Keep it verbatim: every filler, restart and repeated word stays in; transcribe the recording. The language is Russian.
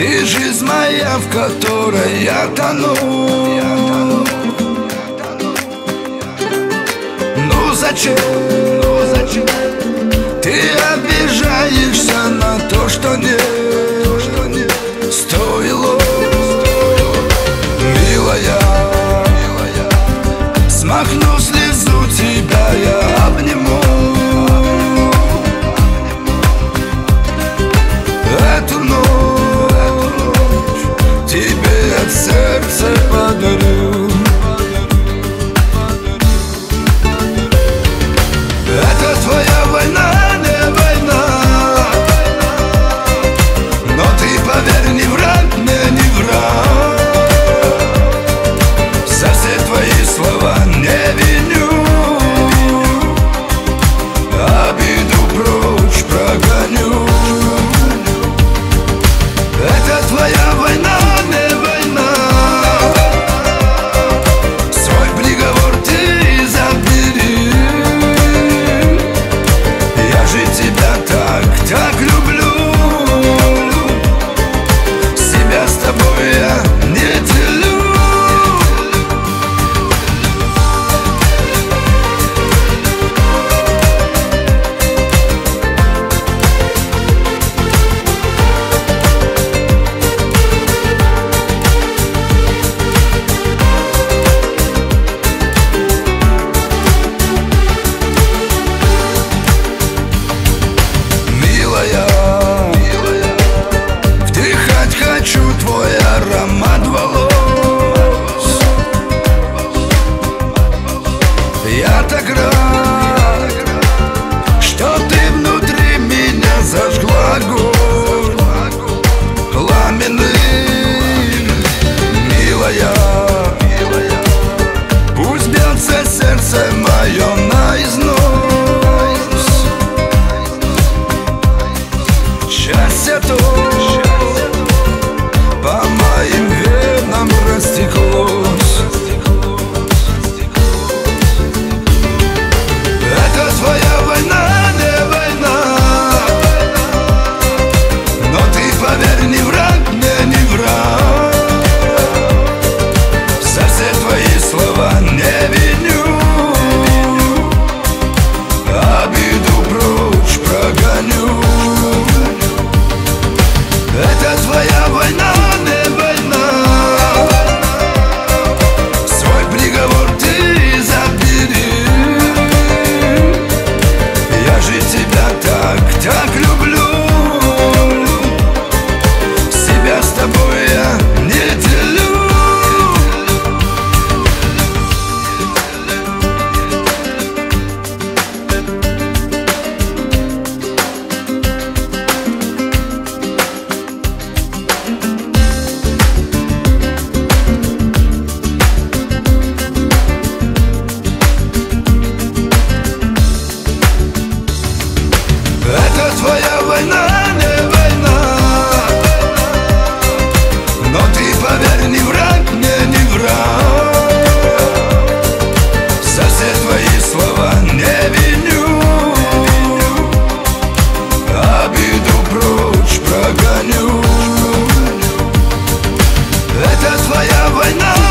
Ты жизнь моя, в которой я тону. Ну зачем, ну зачем ты обижаешься на то, что не стоило? Милая, смахну слезу, тебя я обниму. Эту ночь тебе от сердца подарю. Это твоя война, не война, но ты, поверь, не враг мне, не враг. За все твои слова не виню, обиду прочь прогоню. Это твоя война, не война, свой приговор ты забери. Я же тебя так, так люблю, себя с тобой я не делю. Вдыхать хочу твой аромат волос. Я так рад, что ты внутри меня зажгла огонь пламенный. Милая, пусть бьется сердце мое наизнос. Счастье то по моим венам растеклось. Это твоя война, не война, но ты, поверь, не враг мне, не враг. За все твои слова не виню, обиду прочь прогоню. Это твоя война, не война, свой приговор ты забери. Я же тебя так, так люблю, себя с тобой я не делю. Это твоя война, не война, но ты, поверь, не враг мне, не враг. За все твои слова не виню, обиду прочь прогоню. Это твоя война.